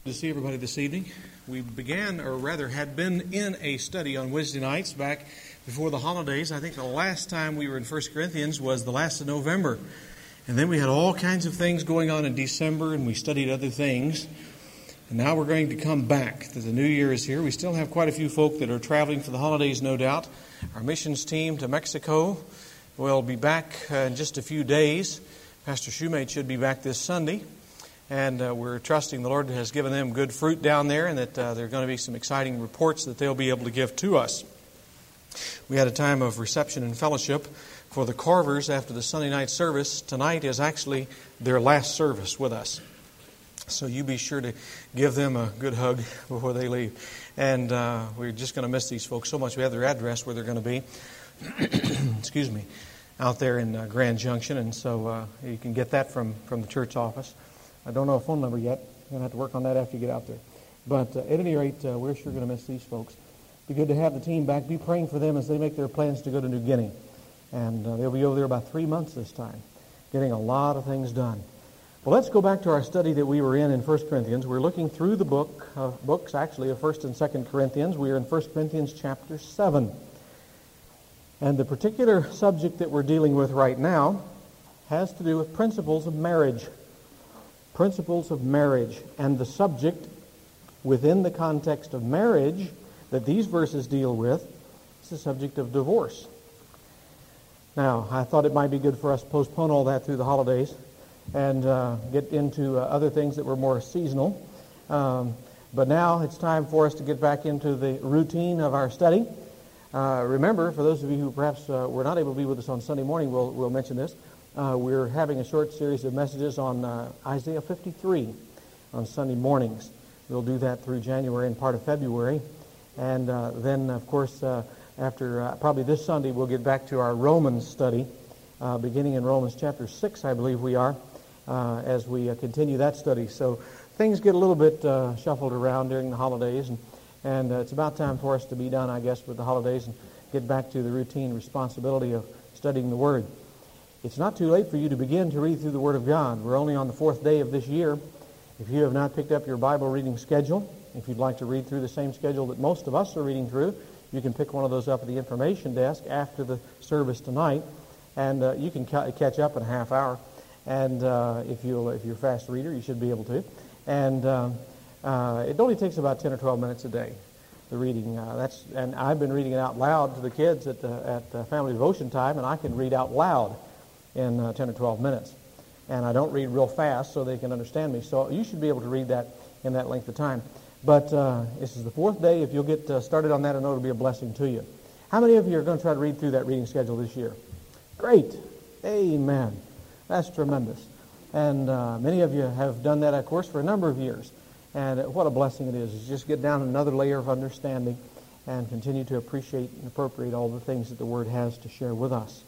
To see everybody this evening. We began, or rather had been in a study on Wednesday nights back before the holidays. I think the last time we were in 1 Corinthians was the last of November. And then we had all kinds of things going on in December, and we studied other things. And now we're going to come back. The new year is here. We still have quite a few folk that are traveling for the holidays, no doubt. Our missions team to Mexico will be back in just a few days. Pastor Shoemate should be back this Sunday. And we're trusting the Lord has given them good fruit down there, and that there are going to be some exciting reports that they'll be able to give to us. We had a time of reception and fellowship for the Carvers after the Sunday night service. Tonight is actually their last service with us. So you be sure to give them a good hug before they leave. And we're just going to miss these folks so much. We have their address where they're going to be. Excuse me. Out there in Grand Junction. And so you can get that from the church office. I don't know a phone number yet. You're going to have to work on that after you get out there. But at any rate, we're sure going to miss these folks. Be good to have the team back. Be praying for them as they make their plans to go to New Guinea. And they'll be over there about 3 months this time, getting a lot of things done. Well, let's go back to our study that we were in 1 Corinthians. We're looking through the books, actually, of 1 and 2 Corinthians. We are in 1 Corinthians chapter 7. And the particular subject that we're dealing with right now has to do with principles of marriage. Principles of marriage. And the subject within the context of marriage that these verses deal with is the subject of divorce. Now, I thought it might be good for us to postpone all that through the holidays and get into other things that were more seasonal. But now it's time for us to get back into the routine of our study. Remember, for those of you who perhaps were not able to be with us on Sunday morning, we'll mention this. We're having a short series of messages on Isaiah 53 on Sunday mornings. We'll do that through January and part of February. And then, of course, after probably this Sunday, we'll get back to our Romans study, beginning in Romans chapter 6, I believe we are, as we continue that study. So things get a little bit shuffled around during the holidays, and it's about time for us to be done, I guess, with the holidays and get back to the routine responsibility of studying the Word. It's not too late for you to begin to read through the Word of God. We're only on the 4th day of this year. If you have not picked up your Bible reading schedule, if you'd like to read through the same schedule that most of us are reading through, you can pick one of those up at the information desk after the service tonight, and you can catch up in a half hour. And if you're a fast reader, you should be able to. And it only takes about 10 or 12 minutes a day, the reading. And I've been reading it out loud to the kids at family devotion time, and I can read out loud in 10 or 12 minutes. And I don't read real fast so they can understand me. So you should be able to read that in that length of time. But this is the 4th day. If you'll get started on that, I know it'll be a blessing to you. How many of you are going to try to read through that reading schedule this year? Great. Amen. That's tremendous. And many of you have done that, of course, for a number of years. And what a blessing it is. Just get down another layer of understanding and continue to appreciate and appropriate all the things that the Word has to share with us.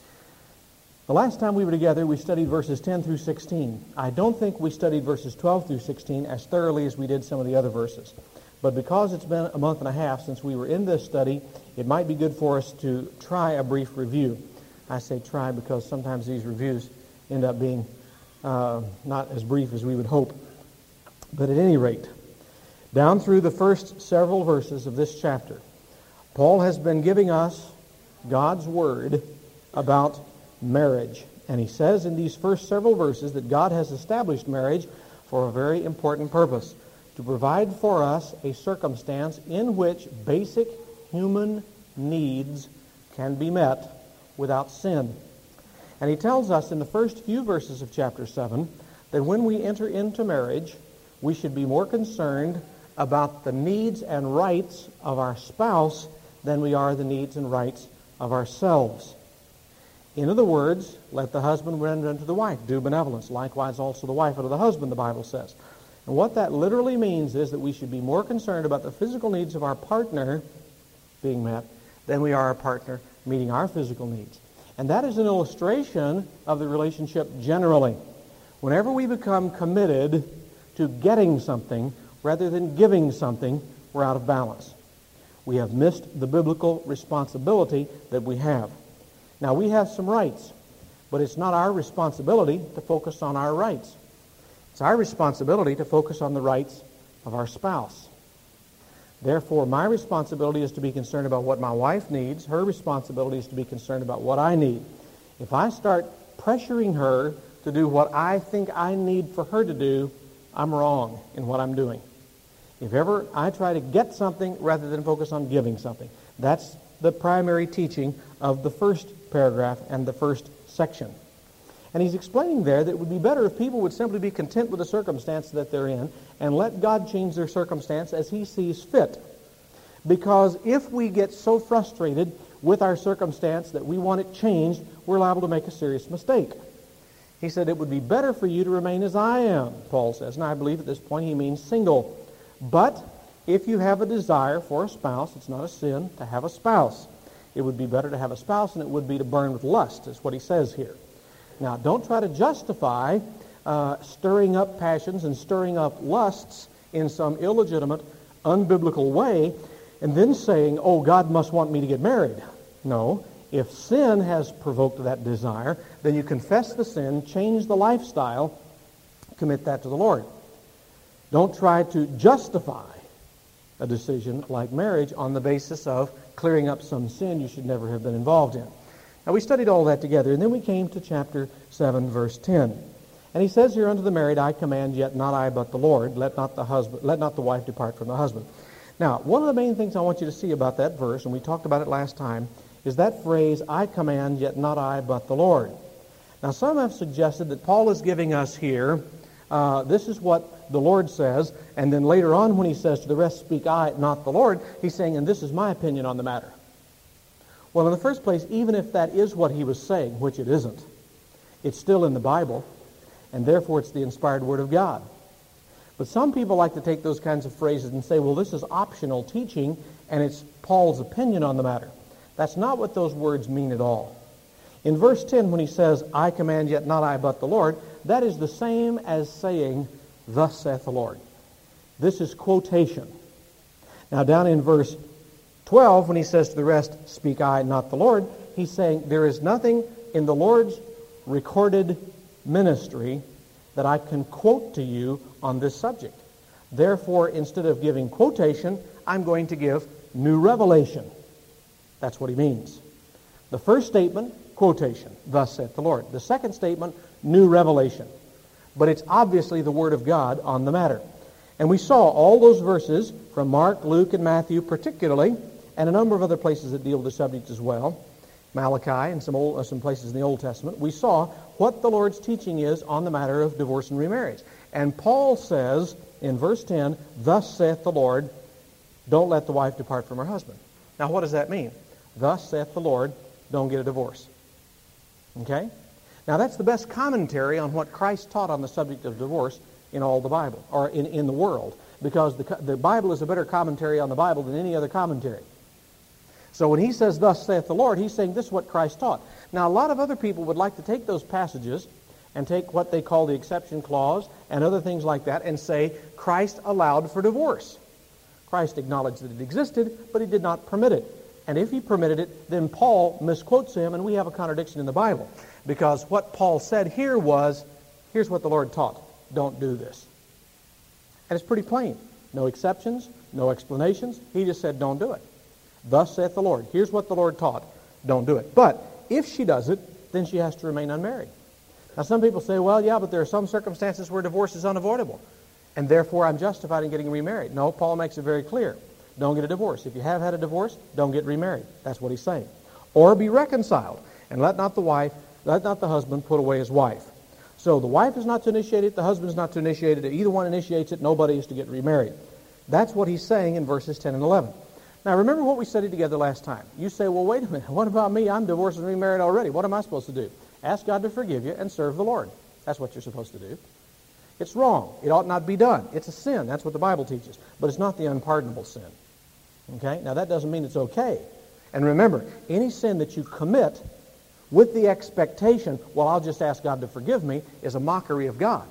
The last time we were together, we studied verses 10 through 16. I don't think we studied verses 12 through 16 as thoroughly as we did some of the other verses. But because it's been a month and a half since we were in this study, it might be good for us to try a brief review. I say try because sometimes these reviews end up being not as brief as we would hope. But at any rate, down through the first several verses of this chapter, Paul has been giving us God's Word about marriage. And he says in these first several verses that God has established marriage for a very important purpose, to provide for us a circumstance in which basic human needs can be met without sin. And he tells us in the first few verses of chapter 7 that when we enter into marriage, we should be more concerned about the needs and rights of our spouse than we are the needs and rights of ourselves. In other words, let the husband render unto the wife due benevolence. Likewise also the wife unto the husband, the Bible says. And what that literally means is that we should be more concerned about the physical needs of our partner being met than we are our partner meeting our physical needs. And that is an illustration of the relationship generally. Whenever we become committed to getting something rather than giving something, we're out of balance. We have missed the biblical responsibility that we have. Now, we have some rights, but it's not our responsibility to focus on our rights. It's our responsibility to focus on the rights of our spouse. Therefore, my responsibility is to be concerned about what my wife needs. Her responsibility is to be concerned about what I need. If I start pressuring her to do what I think I need for her to do, I'm wrong in what I'm doing. If ever I try to get something rather than focus on giving something. That's the primary teaching of the first paragraph and the first section. And he's explaining there that it would be better if people would simply be content with the circumstance that they're in and let God change their circumstance as He sees fit. Because if we get so frustrated with our circumstance that we want it changed, we're liable to make a serious mistake. He said, it would be better for you to remain as I am, Paul says. And I believe at this point he means single. But if you have a desire for a spouse, it's not a sin to have a spouse. It would be better to have a spouse than it would be to burn with lust, is what he says here. Now, don't try to justify stirring up passions and stirring up lusts in some illegitimate, unbiblical way and then saying, oh, God must want me to get married. No. If sin has provoked that desire, then you confess the sin, change the lifestyle, commit that to the Lord. Don't try to justify a decision like marriage on the basis of clearing up some sin you should never have been involved in. Now, we studied all that together, and then we came to chapter 7, verse 10. And he says here, unto the married I command, yet not I, but the Lord. Let not the wife depart from the husband. Now, one of the main things I want you to see about that verse, and we talked about it last time, is that phrase, I command, yet not I, but the Lord. Now, some have suggested that Paul is giving us here, this is what the Lord says, and then later on when he says, to the rest speak I, not the Lord, he's saying, and this is my opinion on the matter. Well, in the first place, even if that is what he was saying, which it isn't, it's still in the Bible, and therefore it's the inspired Word of God. But some people like to take those kinds of phrases and say, well, this is optional teaching, and it's Paul's opinion on the matter. That's not what those words mean at all. In verse 10, when he says, I command, yet not I, but the Lord, that is the same as saying, thus saith the Lord. This is quotation. Now, down in verse 12, when he says to the rest, speak I, not the Lord, he's saying, there is nothing in the Lord's recorded ministry that I can quote to you on this subject. Therefore, instead of giving quotation, I'm going to give new revelation. That's what he means. The first statement, quotation, thus saith the Lord. The second statement, new revelation. But it's obviously the Word of God on the matter. And we saw all those verses from Mark, Luke, and Matthew particularly, and a number of other places that deal with the subject as well, Malachi and some places in the Old Testament. We saw what the Lord's teaching is on the matter of divorce and remarriage. And Paul says in verse 10, thus saith the Lord, don't let the wife depart from her husband. Now, what does that mean? Thus saith the Lord, don't get a divorce. Okay? Now, that's the best commentary on what Christ taught on the subject of divorce in all the Bible, or in the world, because the Bible is a better commentary on the Bible than any other commentary. So when he says, thus saith the Lord, he's saying this is what Christ taught. Now, a lot of other people would like to take those passages and take what they call the exception clause and other things like that and say Christ allowed for divorce. Christ acknowledged that it existed, but he did not permit it. And if he permitted it, then Paul misquotes him, and we have a contradiction in the Bible. Because what Paul said here was, here's what the Lord taught. Don't do this. And it's pretty plain. No exceptions, no explanations. He just said, don't do it. Thus saith the Lord. Here's what the Lord taught. Don't do it. But if she does it, then she has to remain unmarried. Now, some people say, well, yeah, but there are some circumstances where divorce is unavoidable, and therefore I'm justified in getting remarried. No, Paul makes it very clear. Don't get a divorce. If you have had a divorce, don't get remarried. That's what he's saying. Or be reconciled, and let not the husband put away his wife. So the wife is not to initiate it, the husband is not to initiate it. If either one initiates it, nobody is to get remarried. That's what he's saying in verses 10 and 11. Now, remember what we studied together last time. You say, well, wait a minute. What about me? I'm divorced and remarried already. What am I supposed to do? Ask God to forgive you and serve the Lord. That's what you're supposed to do. It's wrong. It ought not be done. It's a sin. That's what the Bible teaches. But it's not the unpardonable sin. Okay? Now, that doesn't mean it's okay. And remember, any sin that you commit with the expectation, well, I'll just ask God to forgive me, is a mockery of God.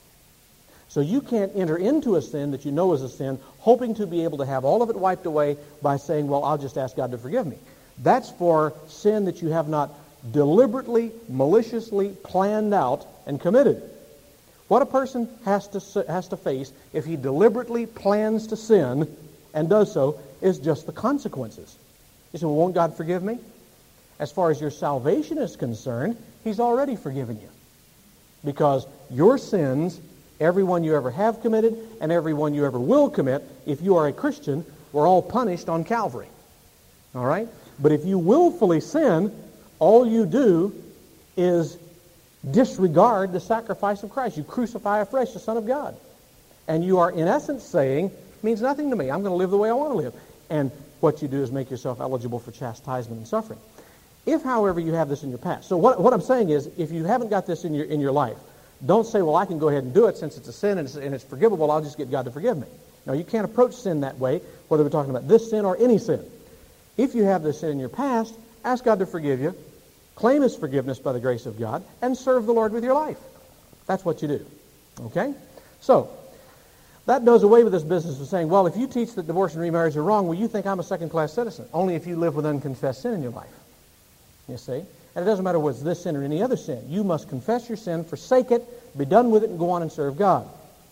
So you can't enter into a sin that you know is a sin, hoping to be able to have all of it wiped away by saying, well, I'll just ask God to forgive me. That's for sin that you have not deliberately, maliciously planned out and committed. What a person has to face if he deliberately plans to sin and does so is just the consequences. You say, well, won't God forgive me? As far as your salvation is concerned, He's already forgiven you. Because your sins, every one you ever have committed and every one you ever will commit, if you are a Christian, were all punished on Calvary. All right? But if you willfully sin, all you do is disregard the sacrifice of Christ. You crucify afresh the Son of God. And you are, in essence, saying, it means nothing to me. I'm going to live the way I want to live. And what you do is make yourself eligible for chastisement and suffering. If, however, you have this in your past. So what I'm saying is, if you haven't got this in your life, don't say, well, I can go ahead and do it since it's a sin and it's forgivable, I'll just get God to forgive me. No, you can't approach sin that way, whether we're talking about this sin or any sin. If you have this sin in your past, ask God to forgive you, claim His forgiveness by the grace of God, and serve the Lord with your life. That's what you do. Okay? So, that does away with this business of saying, well, if you teach that divorce and remarriage are wrong, well, you think I'm a second-class citizen. Only if you live with unconfessed sin in your life. You see? And it doesn't matter whether it's this sin or any other sin. You must confess your sin, forsake it, be done with it, and go on and serve God.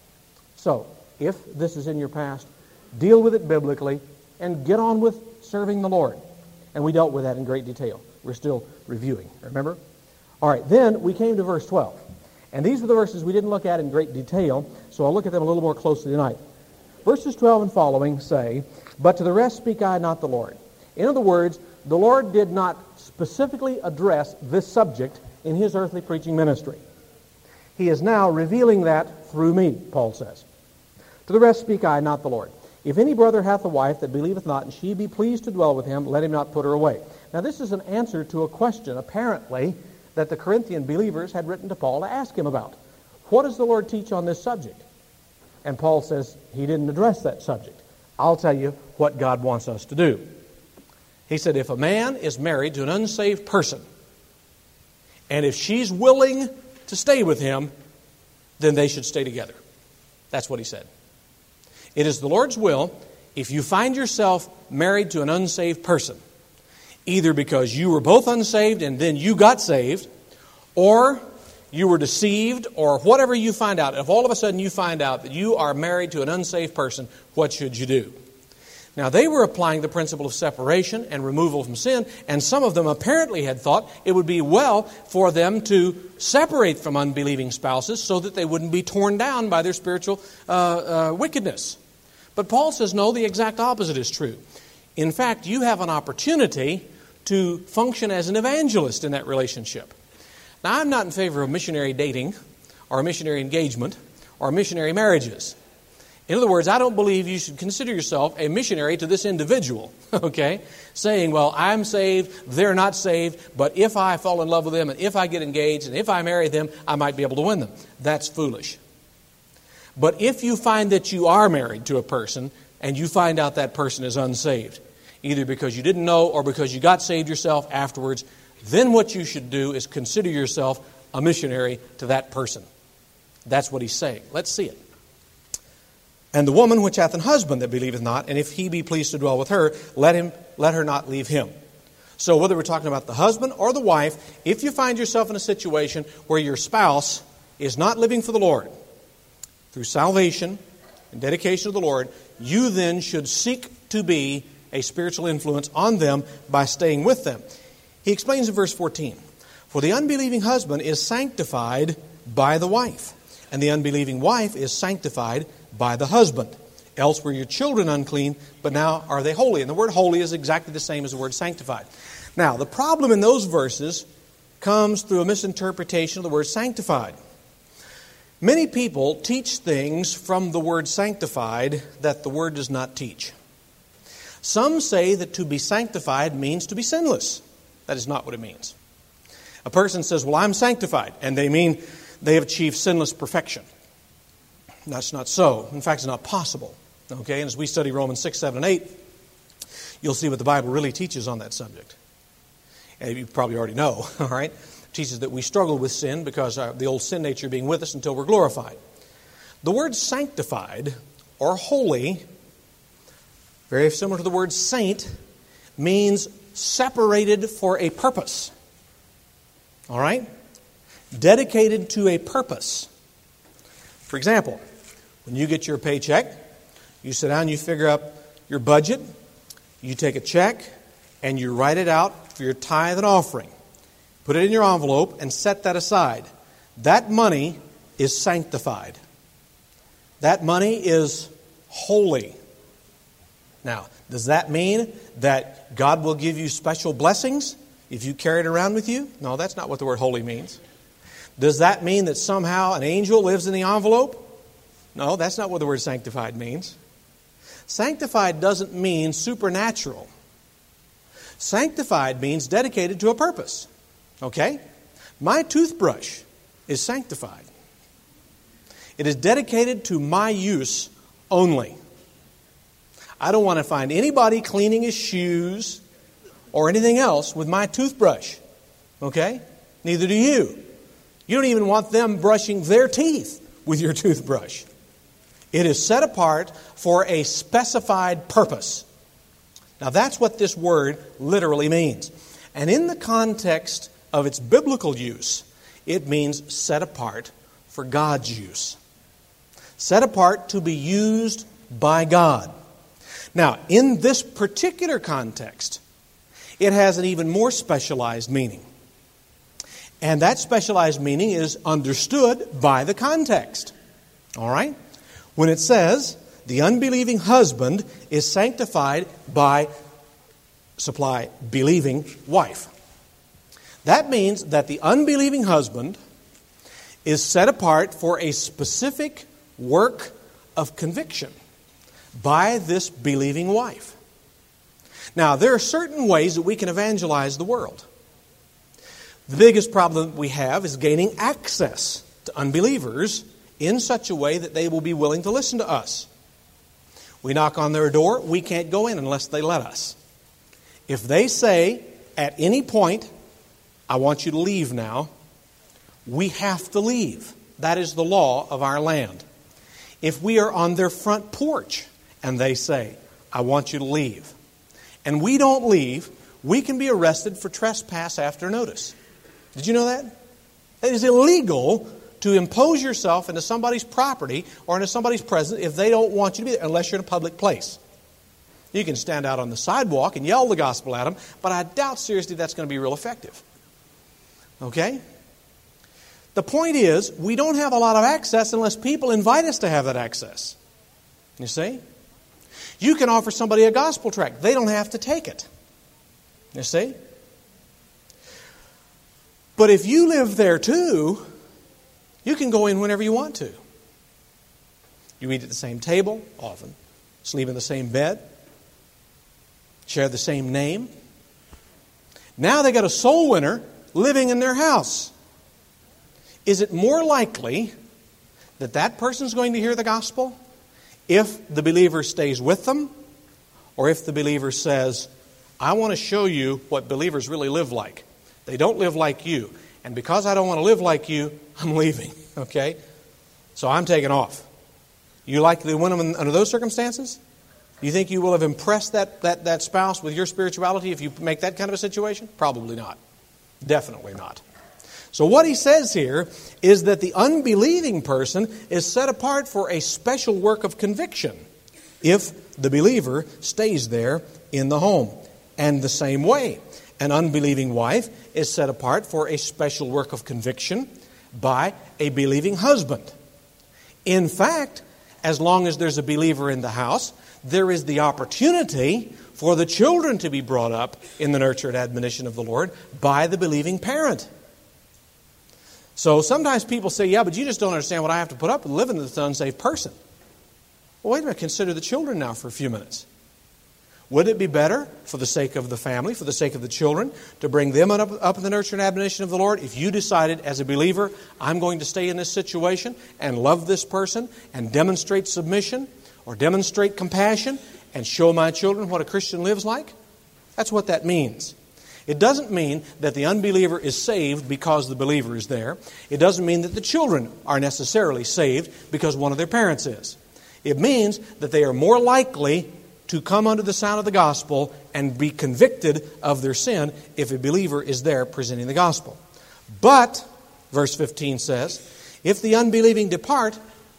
So, if this is in your past, deal with it biblically, and get on with serving the Lord. And we dealt with that in great detail. We're still reviewing, remember? All right, then we came to verse 12. And these are the verses we didn't look at in great detail, so I'll look at them a little more closely tonight. Verses 12 and following say, "But to the rest speak I, not the Lord." In other words, the Lord did not specifically address this subject in His earthly preaching ministry. He is now revealing that through me, Paul says. "To the rest speak I, not the Lord. If any brother hath a wife that believeth not, and she be pleased to dwell with him, let him not put her away." Now this is an answer to a question, apparently, that the Corinthian believers had written to Paul to ask him about. What does the Lord teach on this subject? And Paul says he didn't address that subject. I'll tell you what God wants us to do. He said, if a man is married to an unsaved person, and if she's willing to stay with him, then they should stay together. That's what he said. It is the Lord's will, if you find yourself married to an unsaved person, either because you were both unsaved and then you got saved, or you were deceived, or whatever you find out. If all of a sudden you find out that you are married to an unsaved person, what should you do? Now, they were applying the principle of separation and removal from sin, and some of them apparently had thought it would be well for them to separate from unbelieving spouses so that they wouldn't be torn down by their spiritual wickedness. But Paul says, no, the exact opposite is true. In fact, you have an opportunity to function as an evangelist in that relationship. Now, I'm not in favor of missionary dating or missionary engagement or missionary marriages. In other words, I don't believe you should consider yourself a missionary to this individual, okay? Saying, well, I'm saved, they're not saved, but if I fall in love with them and if I get engaged and if I marry them, I might be able to win them. That's foolish. But if you find that you are married to a person and you find out that person is unsaved, either because you didn't know or because you got saved yourself afterwards, then what you should do is consider yourself a missionary to that person. That's what he's saying. Let's see it. "And the woman which hath an husband that believeth not, and if he be pleased to dwell with her, let her not leave him." So whether we're talking about the husband or the wife, if you find yourself in a situation where your spouse is not living for the Lord, through salvation and dedication to the Lord, you then should seek to be a spiritual influence on them by staying with them. He explains in verse 14, "For the unbelieving husband is sanctified by the wife, and the unbelieving wife is sanctified by the husband. Else were your children unclean, but now are they holy." And the word holy is exactly the same as the word sanctified. Now, the problem in those verses comes through a misinterpretation of the word sanctified. Many people teach things from the word sanctified that the word does not teach. Some say that to be sanctified means to be sinless. That is not what it means. A person says, well, I'm sanctified, and they mean they have achieved sinless perfection. That's not so. In fact, it's not possible. Okay, and as we study Romans 6, 7, and 8, you'll see what the Bible really teaches on that subject. And you probably already know, all right? It teaches that we struggle with sin because the old sin nature being with us until we're glorified. The word sanctified or holy, very similar to the word saint, means separated for a purpose. All right? Dedicated to a purpose. For example, when you get your paycheck, you sit down, you figure up your budget, you take a check, and you write it out for your tithe and offering. Put it in your envelope and set that aside. That money is sanctified. That money is holy. Now, does that mean that God will give you special blessings if you carry it around with you? No, that's not what the word holy means. Does that mean that somehow an angel lives in the envelope? No, that's not what the word sanctified means. Sanctified doesn't mean supernatural. Sanctified means dedicated to a purpose. Okay? My toothbrush is sanctified. It is dedicated to my use only. I don't want to find anybody cleaning his shoes or anything else with my toothbrush. Okay? Neither do you. You don't even want them brushing their teeth with your toothbrush. It is set apart for a specified purpose. Now that's what this word literally means. And in the context of its biblical use, it means set apart for God's use. Set apart to be used by God. Now, in this particular context, it has an even more specialized meaning. And that specialized meaning is understood by the context. All right? When it says, the unbelieving husband is sanctified by supply believing wife. That means that the unbelieving husband is set apart for a specific work of conviction by this believing wife. Now, there are certain ways that we can evangelize the world. The biggest problem we have is gaining access to unbelievers in such a way that they will be willing to listen to us. We knock on their door, we can't go in unless they let us. If they say at any point, I want you to leave now, we have to leave. That is the law of our land. If we are on their front porch and they say, I want you to leave, and we don't leave, we can be arrested for trespass after notice. Did you know that? It is illegal to impose yourself into somebody's property or into somebody's presence if they don't want you to be there, unless you're in a public place. You can stand out on the sidewalk and yell the gospel at them, but I doubt seriously that's going to be real effective. Okay? The point is, we don't have a lot of access unless people invite us to have that access. You see? You can offer somebody a gospel tract. They don't have to take it. You see? But if you live there too, you can go in whenever you want to. You eat at the same table, often. Sleep in the same bed. Share the same name. Now they got a soul winner living in their house. Is it more likely that that person's going to hear the gospel if the believer stays with them, or if the believer says, I want to show you what believers really live like. They don't live like you. And because I don't want to live like you, I'm leaving. Okay? So I'm taking off. You likely win them under those circumstances? Do you think you will have impressed that spouse with your spirituality if you make that kind of a situation? Probably not. Definitely not. So what he says here is that the unbelieving person is set apart for a special work of conviction if the believer stays there in the home. And the same way, an unbelieving wife is set apart for a special work of conviction by a believing husband. In fact, as long as there's a believer in the house, there is the opportunity for the children to be brought up in the nurture and admonition of the Lord by the believing parent. So sometimes people say, yeah, but you just don't understand what I have to put up with living with an unsaved person. Well, wait a minute, consider the children now for a few minutes. Would it be better, for the sake of the family, for the sake of the children, to bring them up in the nurture and admonition of the Lord if you decided as a believer, I'm going to stay in this situation and love this person and demonstrate submission or demonstrate compassion and show my children what a Christian lives like? That's what that means. It doesn't mean that the unbeliever is saved because the believer is there. It doesn't mean that the children are necessarily saved because one of their parents is. It means that they are more likely to come under the sound of the gospel and be convicted of their sin if a believer is there presenting the gospel. But, verse 15 says, if the unbelieving depart,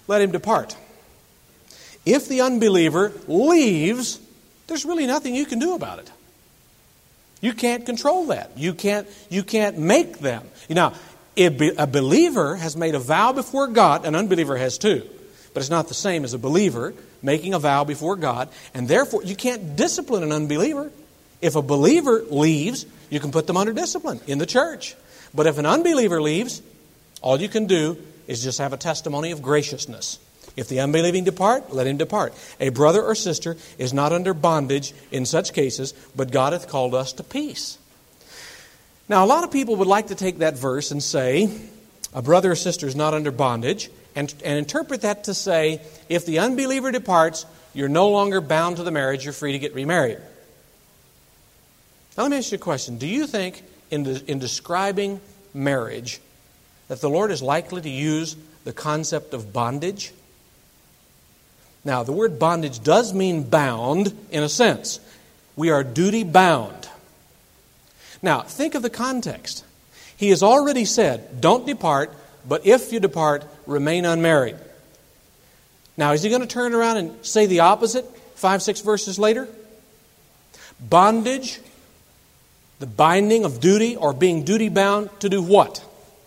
let him depart. If the unbeliever leaves, there's really nothing you can do about it. You can't control that. You can't make them. Now, a believer has made a vow before God. An unbeliever has too. But it's not the same as a believer making a vow before God. And therefore, you can't discipline an unbeliever. If a believer leaves, you can put them under discipline in the church. But if an unbeliever leaves, all you can do is just have a testimony of graciousness. If the unbelieving depart, let him depart. A brother or sister is not under bondage in such cases, but God hath called us to peace. Now, a lot of people would like to take that verse and say, a brother or sister is not under bondage, and interpret that to say, if the unbeliever departs, you're no longer bound to the marriage, you're free to get remarried. Now, let me ask you a question. Do you think in describing marriage that the Lord is likely to use the concept of bondage? Now, the word bondage does mean bound in a sense. We are duty bound. Now, think of the context. He has already said, don't depart, but if you depart, remain unmarried. Now, is he going to turn around and say the opposite 5-6 verses later? Bondage, the binding of duty or being duty bound to do what?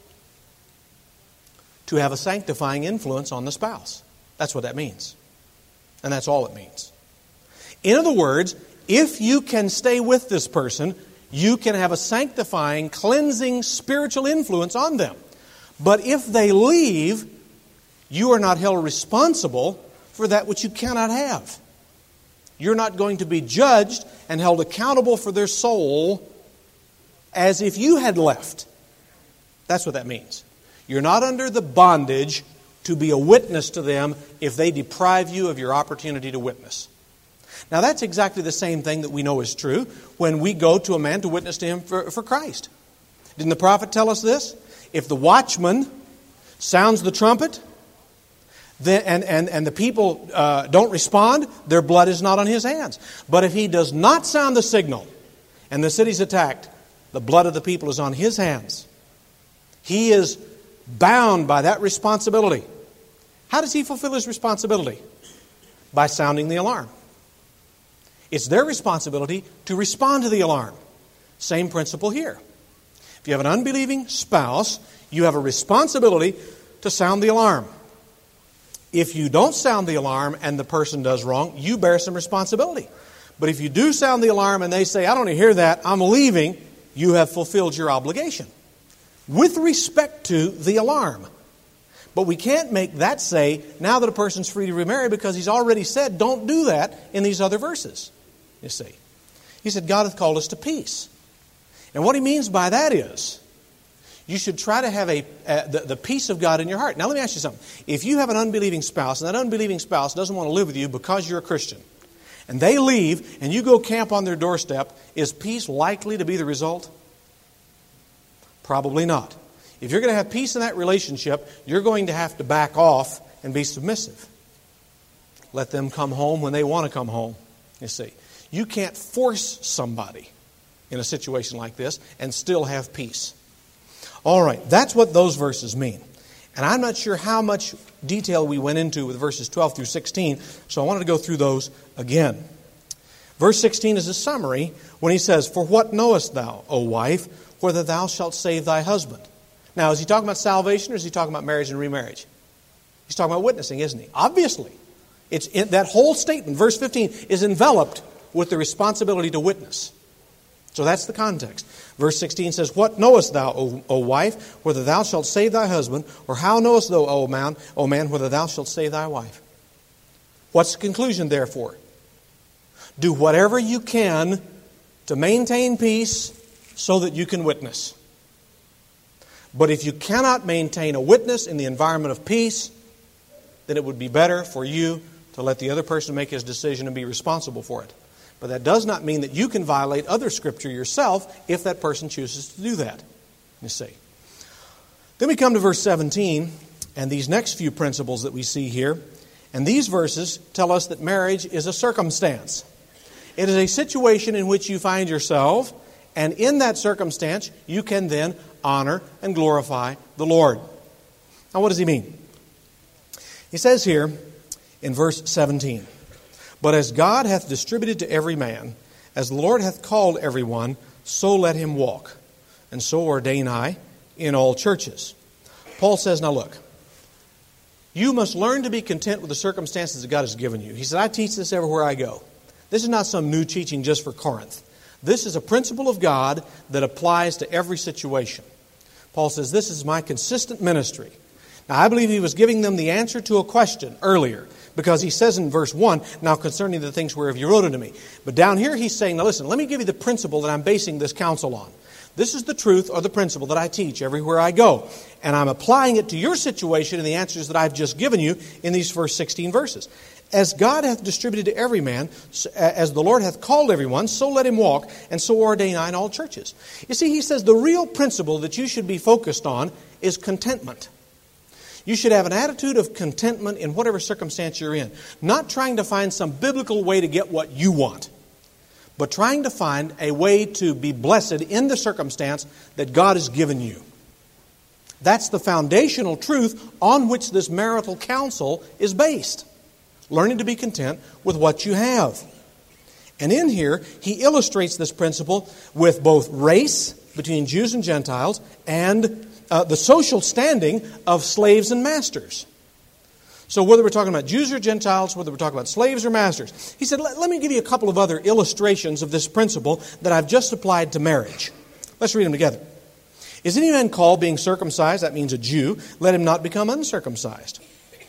To have a sanctifying influence on the spouse. That's what that means. And that's all it means. In other words, if you can stay with this person, you can have a sanctifying, cleansing, spiritual influence on them. But if they leave, you are not held responsible for that which you cannot have. You're not going to be judged and held accountable for their soul as if you had left. That's what that means. You're not under the bondage to be a witness to them if they deprive you of your opportunity to witness. Now, that's exactly the same thing that we know is true when we go to a man to witness to him for Christ. Didn't the prophet tell us this? If the watchman sounds the trumpet and the people don't respond, their blood is not on his hands. But if he does not sound the signal and the city's attacked, the blood of the people is on his hands. He is bound by that responsibility. How does he fulfill his responsibility? By sounding the alarm. It's their responsibility to respond to the alarm. Same principle here. If you have an unbelieving spouse, you have a responsibility to sound the alarm. If you don't sound the alarm and the person does wrong, you bear some responsibility. But if you do sound the alarm and they say, I don't want to hear that, I'm leaving, you have fulfilled your obligation with respect to the alarm. But we can't make that say, now that a person's free to remarry, because he's already said, don't do that in these other verses. You see. He said, God hath called us to peace. And what he means by that is, you should try to have the peace of God in your heart. Now let me ask you something. If you have an unbelieving spouse, and that unbelieving spouse doesn't want to live with you because you're a Christian, and they leave, and you go camp on their doorstep, is peace likely to be the result? Probably not. If you're going to have peace in that relationship, you're going to have to back off and be submissive. Let them come home when they want to come home, you see. You can't force somebody in a situation like this and still have peace. All right, that's what those verses mean. And I'm not sure how much detail we went into with verses 12 through 16, so I wanted to go through those again. Verse 16 is a summary when he says, For what knowest thou, O wife, whether thou shalt save thy husband? Now, is he talking about salvation or is he talking about marriage and remarriage? He's talking about witnessing, isn't he? Obviously. That whole statement, verse 15, is enveloped with the responsibility to witness. So that's the context. Verse 16 says, What knowest thou, O wife, whether thou shalt save thy husband? Or how knowest thou, O man, whether thou shalt save thy wife? What's the conclusion, therefore? Do whatever you can to maintain peace so that you can witness. But if you cannot maintain a witness in the environment of peace, then it would be better for you to let the other person make his decision and be responsible for it. But that does not mean that you can violate other Scripture yourself if that person chooses to do that, you see. Then we come to verse 17 and these next few principles that we see here. And these verses tell us that marriage is a circumstance. It is a situation in which you find yourself, and in that circumstance, you can then honor and glorify the Lord. Now, what does he mean? He says here in verse 17, "But as God hath distributed to every man, as the Lord hath called every one, so let him walk. And so ordain I in all churches." Paul says, now look, you must learn to be content with the circumstances that God has given you. He said, I teach this everywhere I go. This is not some new teaching just for Corinth. This is a principle of God that applies to every situation. Paul says, this is my consistent ministry. Now, I believe he was giving them the answer to a question earlier, because he says in verse 1, now concerning the things whereof you wrote unto me. But down here he's saying, now listen, let me give you the principle that I'm basing this counsel on. This is the truth or the principle that I teach everywhere I go. And I'm applying it to your situation and the answers that I've just given you in these first 16 verses. As God hath distributed to every man, as the Lord hath called everyone, so let him walk, and so ordain I in all churches. You see, he says the real principle that you should be focused on is contentment. You should have an attitude of contentment in whatever circumstance you're in. Not trying to find some biblical way to get what you want, but trying to find a way to be blessed in the circumstance that God has given you. That's the foundational truth on which this marital counsel is based. Learning to be content with what you have. And in here, he illustrates this principle with both race between Jews and Gentiles and the social standing of slaves and masters. So whether we're talking about Jews or Gentiles, whether we're talking about slaves or masters, he said, let me give you a couple of other illustrations of this principle that I've just applied to marriage. Let's read them together. Is any man called being circumcised, that means a Jew, let him not become uncircumcised.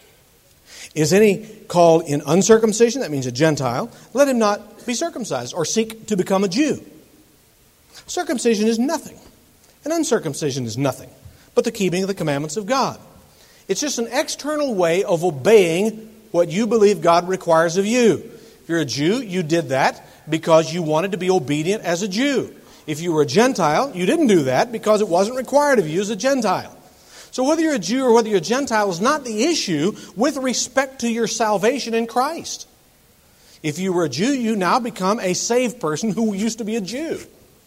Is any called in uncircumcision, that means a Gentile, let him not be circumcised or seek to become a Jew. Circumcision is nothing, and uncircumcision is nothing, but the keeping of the commandments of God. It's just an external way of obeying what you believe God requires of you. If you're a Jew, you did that because you wanted to be obedient as a Jew. If you were a Gentile, you didn't do that because it wasn't required of you as a Gentile. So whether you're a Jew or whether you're a Gentile is not the issue with respect to your salvation in Christ. If you were a Jew, you now become a saved person who used to be a Jew.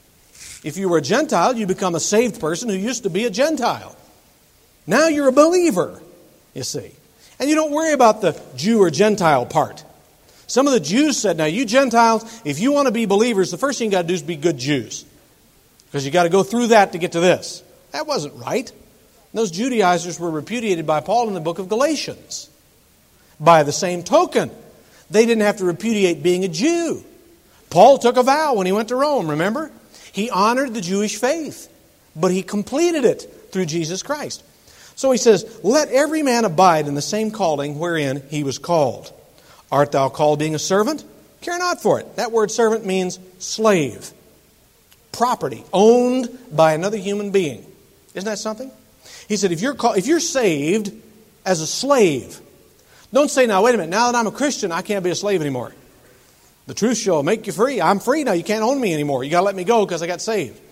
If you were a Gentile, you become a saved person who used to be a Gentile. Now you're a believer, you see. And you don't worry about the Jew or Gentile part. Some of the Jews said, now you Gentiles, if you want to be believers, the first thing you got to do is be good Jews. Because you got to go through that to get to this. That wasn't right. Those Judaizers were repudiated by Paul in the book of Galatians. By the same token, they didn't have to repudiate being a Jew. Paul took a vow when he went to Rome, remember? He honored the Jewish faith, but he completed it through Jesus Christ. So he says, let every man abide in the same calling wherein he was called. Art thou called being a servant? Care not for it. That word servant means slave. Property, owned by another human being. Isn't that something? He said, if you're saved as a slave, don't say, now wait a minute, now that I'm a Christian, I can't be a slave anymore. The truth shall make you free. I'm free now. You can't own me anymore. You got to let me go because I got saved.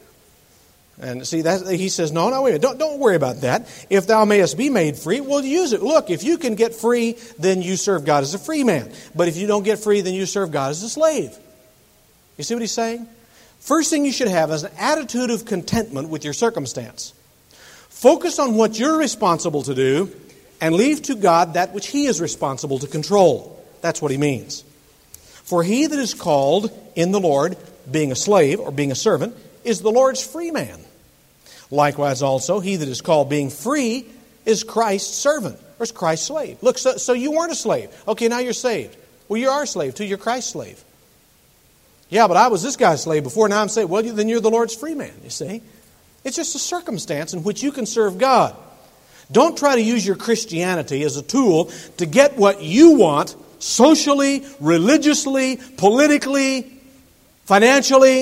And see, he says, no, wait a minute. Don't worry about that. If thou mayest be made free, well, use it. Look, if you can get free, then you serve God as a free man. But if you don't get free, then you serve God as a slave. You see what he's saying? First thing you should have is an attitude of contentment with your circumstance. Focus on what you're responsible to do and leave to God that which He is responsible to control. That's what he means. For he that is called in the Lord, being a slave or being a servant, is the Lord's free man. Likewise also, he that is called being free is Christ's servant or is Christ's slave. Look, so you weren't a slave. Okay, now you're saved. Well, you are a slave too. You're Christ's slave. Yeah, but I was this guy's slave before. Now I'm saved. Well, then you're the Lord's free man, you see. It's just a circumstance in which you can serve God. Don't try to use your Christianity as a tool to get what you want socially, religiously, politically, financially,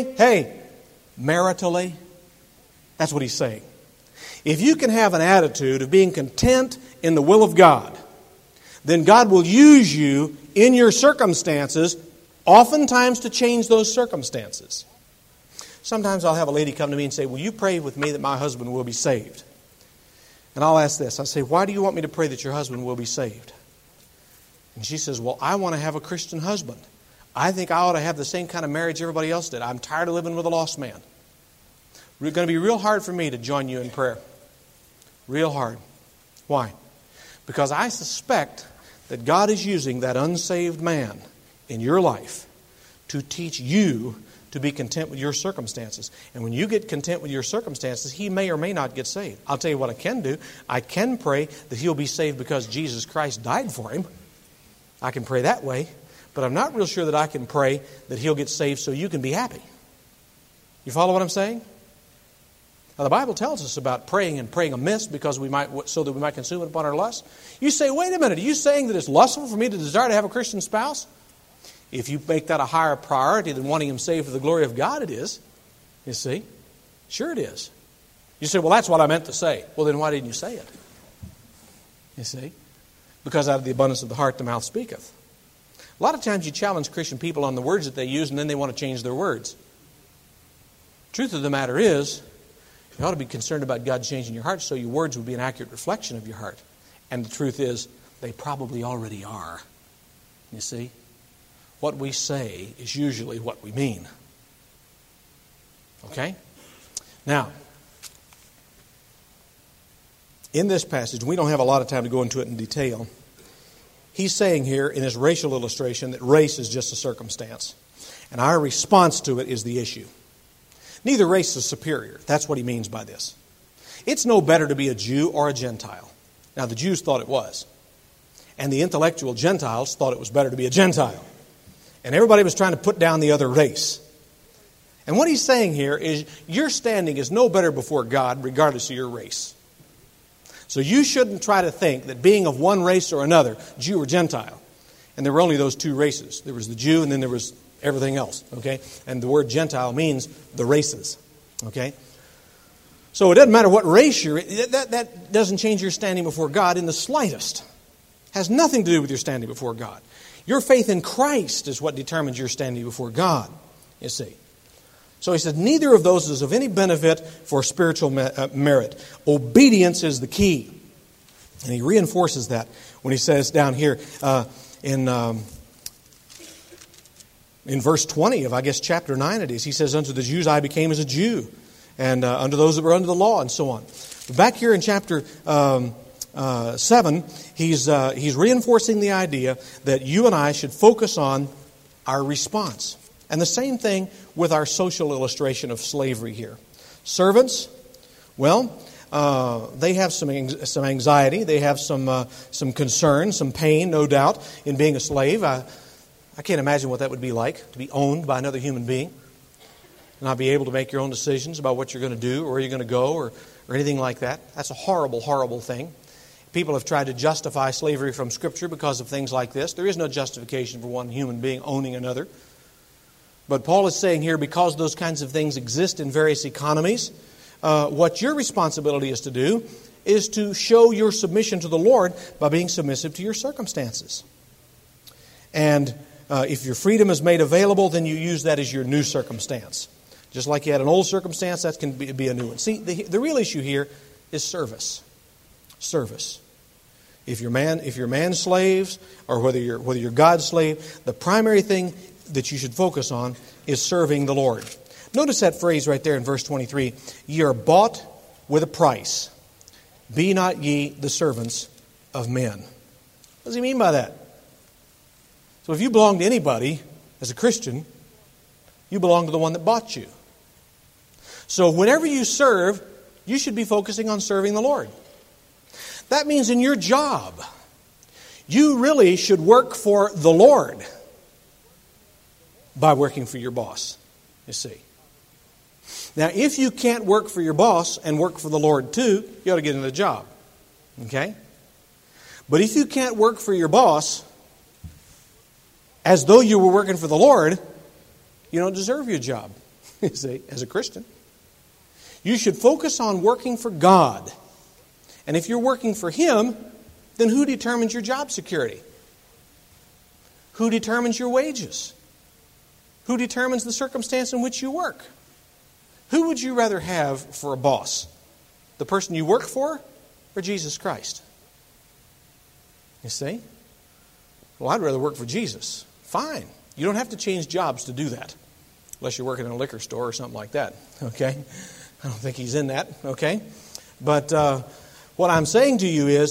maritally. That's what he's saying. If you can have an attitude of being content in the will of God, then God will use you in your circumstances, oftentimes to change those circumstances. Sometimes I'll have a lady come to me and say, will you pray with me that my husband will be saved? And I'll ask this. I'll say, why do you want me to pray that your husband will be saved? And she says, well, I want to have a Christian husband. I think I ought to have the same kind of marriage everybody else did. I'm tired of living with a lost man. It's going to be real hard for me to join you in prayer. Real hard. Why? Because I suspect that God is using that unsaved man in your life to teach you to be content with your circumstances. And when you get content with your circumstances, he may or may not get saved. I'll tell you what I can do. I can pray that he'll be saved because Jesus Christ died for him. I can pray that way. But I'm not real sure that I can pray that he'll get saved so you can be happy. You follow what I'm saying? Now, the Bible tells us about praying and praying amiss because so that we might consume it upon our lust. You say, wait a minute, are you saying that it's lustful for me to desire to have a Christian spouse? If you make that a higher priority than wanting him saved for the glory of God, it is. You see? Sure it is. You say, well, that's what I meant to say. Well, then why didn't you say it? You see? Because out of the abundance of the heart the mouth speaketh. A lot of times you challenge Christian people on the words that they use and then they want to change their words. Truth of the matter is, you ought to be concerned about God changing your heart so your words would be an accurate reflection of your heart. And the truth is, they probably already are. You see? What we say is usually what we mean. Okay? Now, in this passage, we don't have a lot of time to go into it in detail. He's saying here in his racial illustration that race is just a circumstance. And our response to it is the issue. Neither race is superior. That's what he means by this. It's no better to be a Jew or a Gentile. Now, the Jews thought it was. And the intellectual Gentiles thought it was better to be a Gentile. And everybody was trying to put down the other race. And what he's saying here is your standing is no better before God regardless of your race. So you shouldn't try to think that being of one race or another, Jew or Gentile, and there were only those two races. There was the Jew and then there was everything else. Okay? And the word Gentile means the races. Okay? So it doesn't matter what race you're in. That doesn't change your standing before God in the slightest. It has nothing to do with your standing before God. Your faith in Christ is what determines your standing before God, you see. So he said, neither of those is of any benefit for spiritual merit. Obedience is the key. And he reinforces that when he says down here in verse 20 of, I guess, chapter 9 it is. He says, unto the Jews I became as a Jew, and unto those that were under the law, and so on. But back here in chapter 7, he's reinforcing the idea that you and I should focus on our response. And the same thing with our social illustration of slavery here. Servants, well, they have some anxiety, they have some concern, some pain, no doubt, in being a slave. I can't imagine what that would be like, to be owned by another human being, and not be able to make your own decisions about what you're going to do, or where you're going to go, or anything like that. That's a horrible, horrible thing. People have tried to justify slavery from Scripture because of things like this. There is no justification for one human being owning another. But Paul is saying here, because those kinds of things exist in various economies, what your responsibility is to do is to show your submission to the Lord by being submissive to your circumstances. And if your freedom is made available, then you use that as your new circumstance. Just like you had an old circumstance, that can be a new one. See, the real issue here is service. Service. If you're man's slaves, or whether you're God's slave, the primary thing that you should focus on is serving the Lord. Notice that phrase right there in verse 23. Ye are bought with a price. Be not ye the servants of men. What does he mean by that? So if you belong to anybody as a Christian, you belong to the one that bought you. So whenever you serve, you should be focusing on serving the Lord. That means in your job, you really should work for the Lord by working for your boss, you see. Now, if you can't work for your boss and work for the Lord too, you ought to get another job. Okay? But if you can't work for your boss as though you were working for the Lord, you don't deserve your job, you see, as a Christian. You should focus on working for God. And if you're working for Him, then who determines your job security? Who determines your wages? Who determines the circumstance in which you work? Who would you rather have for a boss? The person you work for or Jesus Christ? You see? Well, I'd rather work for Jesus. Fine. You don't have to change jobs to do that. Unless you're working in a liquor store or something like that. Okay? I don't think he's in that. Okay? But what I'm saying to you is,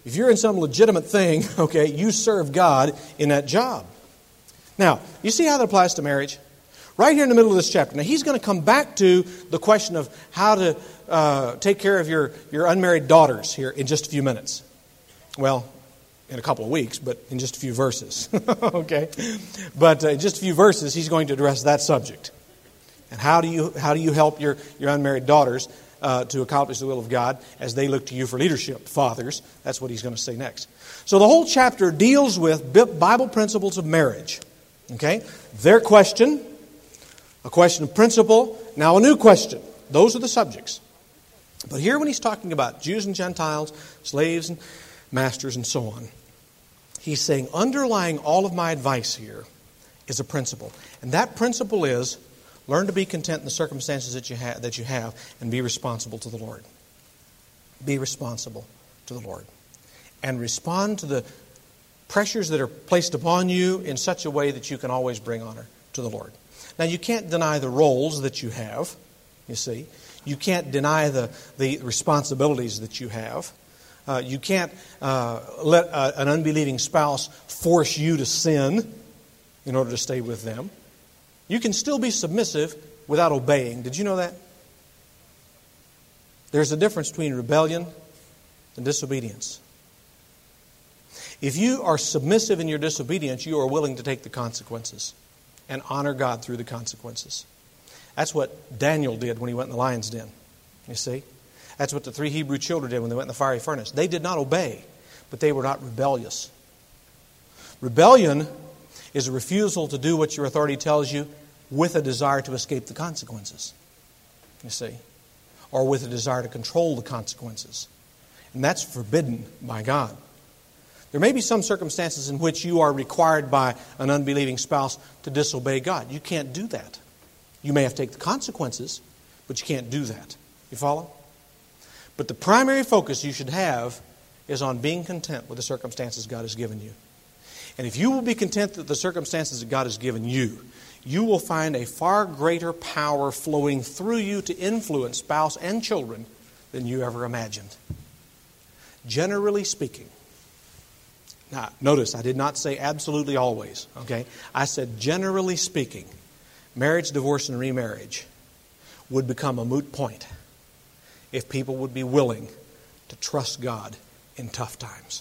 If you're in some legitimate thing, okay, you serve God in that job. Now, you see how that applies to marriage? Right here in the middle of this chapter. Now, he's going to come back to the question of how to take care of your unmarried daughters here in just a few minutes. Well, in a couple of weeks, but in just a few verses. Okay? But in just a few verses, he's going to address that subject. And how do you help your unmarried daughters to accomplish the will of God as they look to you for leadership, fathers? That's what he's going to say next. So the whole chapter deals with Bible principles of marriage. Okay? Their question, a question of principle, now a new question. Those are the subjects. But here when he's talking about Jews and Gentiles, slaves and masters and so on, he's saying underlying all of my advice here is a principle. And that principle is learn to be content in the circumstances that you have and be responsible to the Lord. Be responsible to the Lord. And respond to the pressures that are placed upon you in such a way that you can always bring honor to the Lord. Now, you can't deny the roles that you have, you see. You can't deny the responsibilities that you have. You can't let an unbelieving spouse force you to sin in order to stay with them. You can still be submissive without obeying. Did you know that? There's a difference between rebellion and disobedience. If you are submissive in your disobedience, you are willing to take the consequences and honor God through the consequences. That's what Daniel did when he went in the lion's den. You see? That's what the 3 Hebrew children did when they went in the fiery furnace. They did not obey, but they were not rebellious. Rebellion is a refusal to do what your authority tells you with a desire to escape the consequences. You see? Or with a desire to control the consequences. And that's forbidden by God. There may be some circumstances in which you are required by an unbelieving spouse to disobey God. You can't do that. You may have to take the consequences, but you can't do that. You follow? But the primary focus you should have is on being content with the circumstances God has given you. And if you will be content with the circumstances that God has given you, you will find a far greater power flowing through you to influence spouse and children than you ever imagined. Generally speaking. Now, notice I did not say absolutely always. Okay? I said generally speaking, marriage, divorce, and remarriage would become a moot point if people would be willing to trust God in tough times.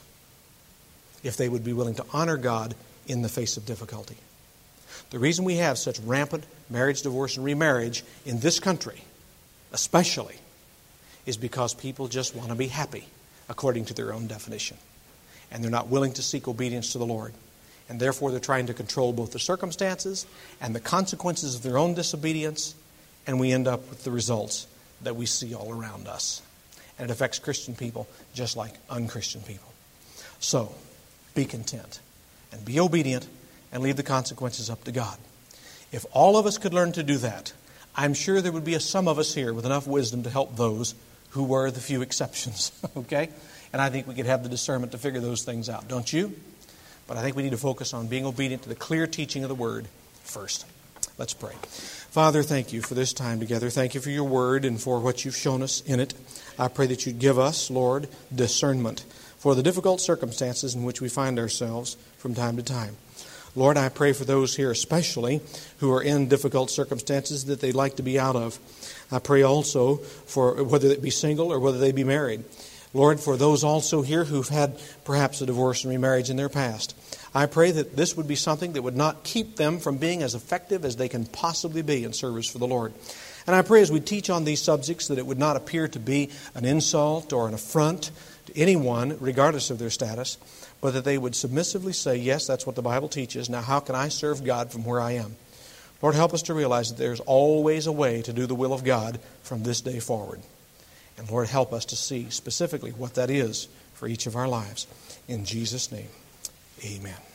If they would be willing to honor God in the face of difficulty. The reason we have such rampant marriage, divorce, and remarriage in this country, especially, is because people just want to be happy according to their own definition. And they're not willing to seek obedience to the Lord. And therefore they're trying to control both the circumstances and the consequences of their own disobedience. And we end up with the results that we see all around us. And it affects Christian people just like unchristian people. So, be content and be obedient and leave the consequences up to God. If all of us could learn to do that, I'm sure there would be some of us here with enough wisdom to help those who were the few exceptions. Okay? And I think we could have the discernment to figure those things out, don't you? But I think we need to focus on being obedient to the clear teaching of the Word first. Let's pray. Father, thank you for this time together. Thank you for your Word and for what you've shown us in it. I pray that you'd give us, Lord, discernment for the difficult circumstances in which we find ourselves from time to time. Lord, I pray for those here especially who are in difficult circumstances that they'd like to be out of. I pray also for whether they be single or whether they be married. Lord, for those also here who've had perhaps a divorce and remarriage in their past, I pray that this would be something that would not keep them from being as effective as they can possibly be in service for the Lord. And I pray as we teach on these subjects that it would not appear to be an insult or an affront to anyone, regardless of their status, but that they would submissively say, yes, that's what the Bible teaches. Now how can I serve God from where I am? Lord, help us to realize that there's always a way to do the will of God from this day forward. And Lord, help us to see specifically what that is for each of our lives. In Jesus' name, amen.